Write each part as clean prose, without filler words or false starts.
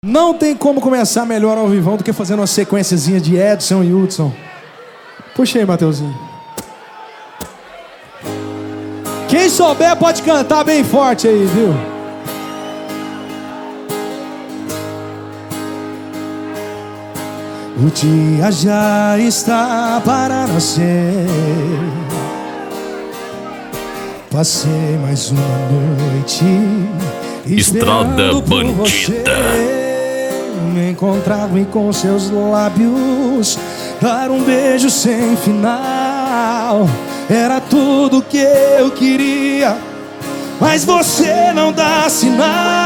Não tem como começar melhor ao vivão do que fazendo uma sequenciazinha de Edson e Hudson. Puxa aí, Mateuzinho. Quem souber pode cantar bem forte aí, viu? O dia já está para nascer. Passei mais uma noite Estrada Bandida. Me encontrar-me com seus lábios, dar um beijo sem final. Era tudo que eu queria, mas você não dá sinal.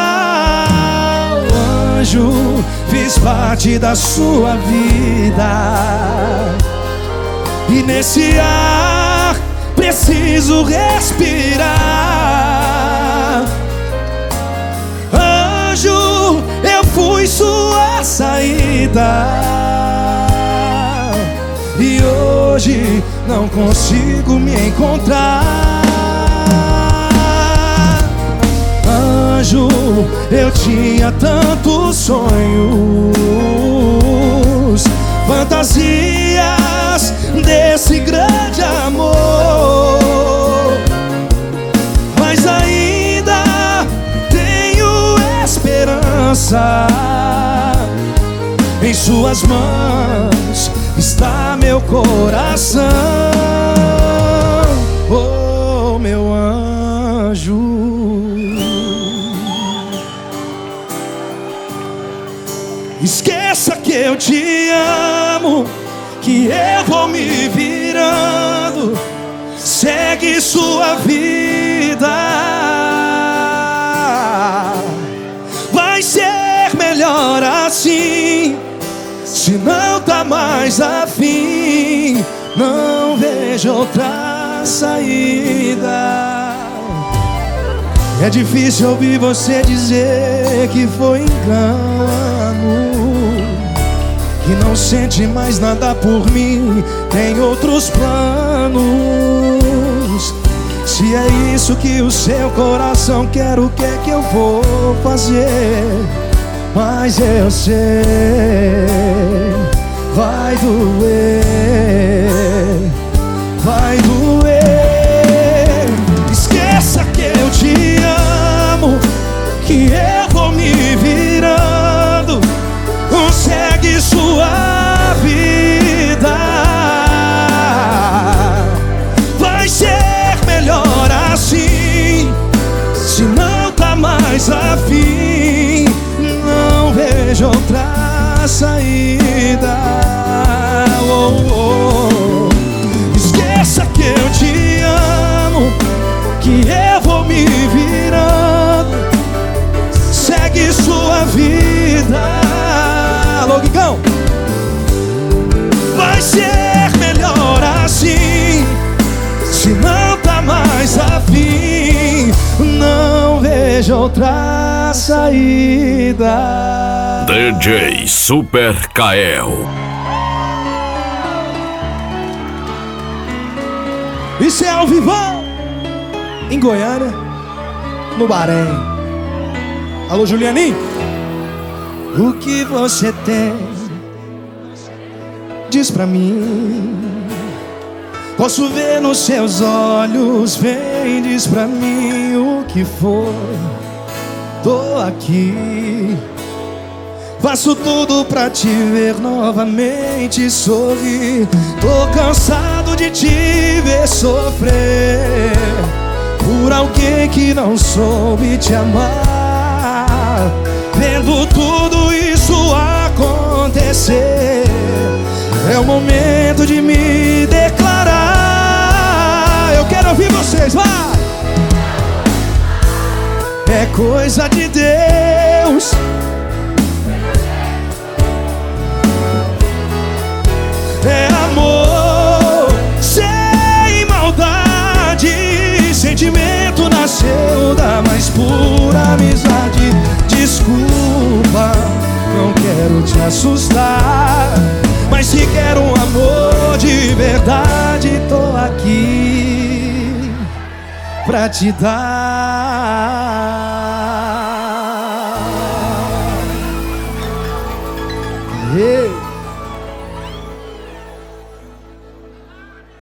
Anjo, fiz parte da sua vida, e nesse ar preciso respirar. Anjo, eu fui sua saída, e hoje não consigo me encontrar. Anjo, eu tinha tantos sonhos, fantasias desse grande amor, mas ainda tenho esperança. Em suas mãos está meu coração, oh meu anjo. Esqueça que eu te amo, que eu vou me virando. Segue sua vida, vai ser melhor assim. Se não tá mais afim, não vejo outra saída. É difícil ouvir você dizer que foi engano, que não sente mais nada por mim, tem outros planos. Se é isso que o seu coração quer, o que é que eu vou fazer? Mas eu sei, vai doer, vai doer. Esqueça que eu te amo, que eu vou me virando. Segue sua vida, vai ser melhor assim. Se não tá mais afim, não vejo outra saída. Oh, oh. Esqueça que eu te amo, que eu vou me virando. Segue sua vida. Alô, Guigão. Vai ser melhor assim. Se não tá mais afim, não vejo outra saída. DJ Super Kael. Isso é ao vivão, em Goiânia, no Bahrein. Alô, Julianinho. O que você tem? Diz pra mim. Posso ver nos seus olhos. Vem, diz pra mim o que foi. Tô aqui, faço tudo pra te ver novamente sorrir. Tô cansado de te ver sofrer por alguém que não soube te amar. Vendo tudo isso acontecer, é o momento de me declarar. Eu quero ouvir vocês, vai! É coisa de Deus, é amor sem maldade. Sentimento nasceu da mais pura amizade. Desculpa, não quero te assustar, mas se quero um amor de verdade, tô aqui pra te dar. Ei.